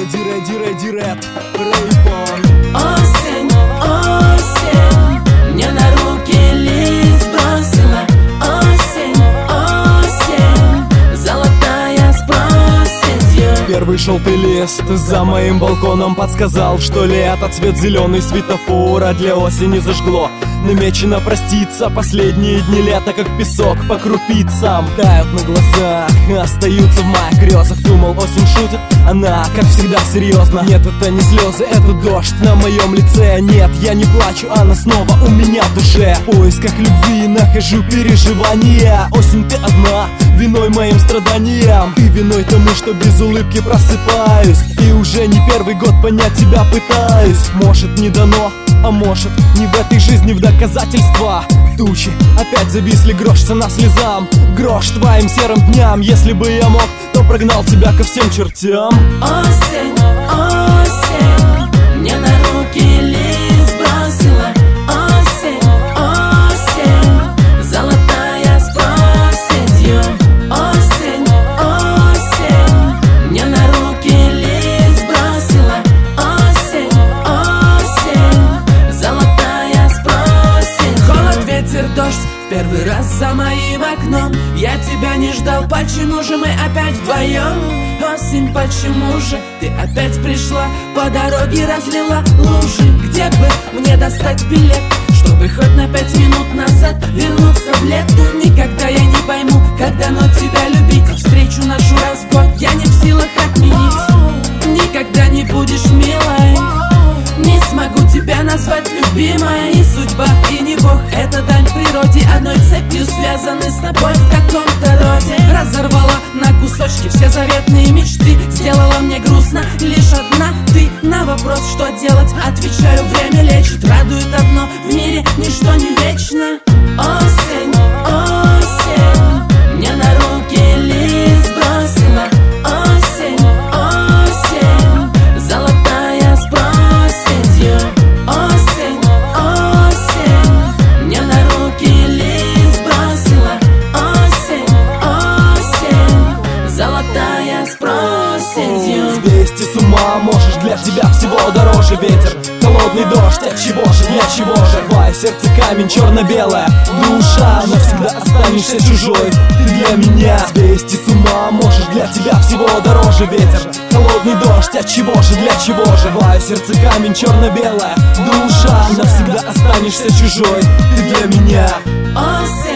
Ready, Raypon. Осень, осень, мне на руки лист бросила. Осень, осень, золотая с проседью. Первый желтый лист за моим балконом подсказал, что лето, цвет зеленый светофора для осени зажгло. Намечено проститься, последние дни лета, как песок по крупицам тают на глазах, остаются в моих грезах. Думал, осень шутит, она, как всегда, серьезно. Нет, это не слезы, это дождь на моем лице. Нет, я не плачу, она снова у меня в душе. В поисках любви нахожу переживания. Осень, ты одна, виной моим страданиям. Ты виной тому, что без улыбки просыпаюсь, и уже не первый год понять тебя пытаюсь. Может, не дано, а может, не в этой жизни в доказательства. Тучи опять зависли, грош цена слезам, грош твоим серым дням. Если бы я мог, то прогнал тебя ко всем чертям. Осень, осень, мне на руки лист бросила. Осень, осень, золотая с проседью. Осень, осень, мне на руки лист бросила. Осень, осень, золотая с проседью. Холод, ветер, дождь, в первый раз за моим окном. Я тебя не ждал, почему же мы опять вдвоем? Осень, почему же ты опять пришла? По дороге разлила лужи. Где бы мне достать билет, чтобы хоть на 5 минут назад вернуться в лето? Никогда я не пойму, как дано тебя любить. Встречу нашу раз в год я не в силах отменить. Никогда не будешь милой, не смогу тебя назвать любимой. И судьба, и не Бог, это дань природе. Одной цепью связаны с тобой в каком-то роде. Разорвала на кусочки все заветные мечты. Сделала мне грустно лишь одна ты. На вопрос, что делать, отвечаю, время лечит. Радует одно, в мире ничто не вечно. Осень, осень, мне на руки лист бросила. Осень, осень, золотая с проседью. Осень, осень, мне на руки лист бросила. Осень, осень, золотая с проседью. Свести с ума можешь, для тебя всего дороже ветер. Холодный дождь, от чего же, для чего же? Твое сердце камень, черно-белая душа. Навсегда останешься чужой, ты для меня. Свести с ума можешь, для тебя всего дороже ветер. Холодный дождь, от чего же, для чего же? Твое сердце камень, черно-белая душа. Навсегда останешься чужой, ты для меня. Осень,